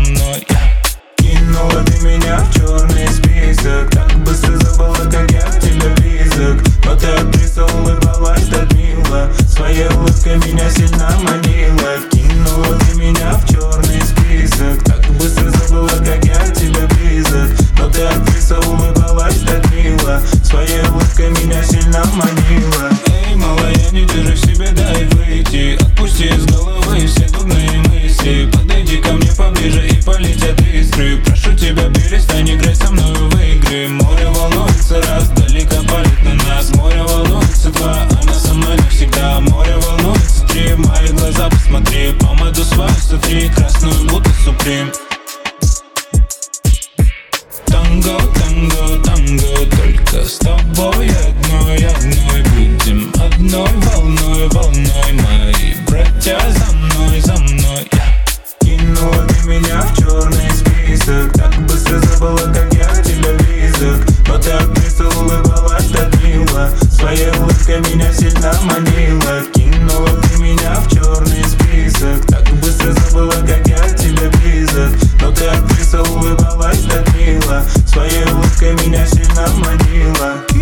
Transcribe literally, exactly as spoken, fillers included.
мной. Кинула ты меня в черный список, так быстро забыла, как я к тебе близок. Но ты актриса, улыбалась так мило, своей улыбкой меня сильно манила. Кинула ты меня в черный список, так быстро забыла, как я к тебе близок. Но ты актриса, улыбалась так мило, своей улыбкой меня сильно манила. Эй, малая, не держи в себе, дай выйти. Отпусти из головы все дурные мысли. Подойди ко мне поближе и полетят искры. Прошу тебя, перестань играть со мною в игры. Море волнуется раз, далеко палит на нас. Море волнуется два, она со мной навсегда. Море волнуется три, в мои глаза посмотри. Помаду свою сотри, красную будто суприм. Танго, танго, танго, только с тобой одной, одной будем. Одной волной, волной мои братья за мной, за мной. Кинула ты меня в черный список, так быстро забыла, как я к тебе близок. Но ты актриса, улыбалась так мило, своей улыбкой меня сильно манила. Кинула ты меня в черный список, так быстро забыла, как я к тебе близок. Но ты актриса, улыбалась так мило, своей улыбкой меня сильно манила.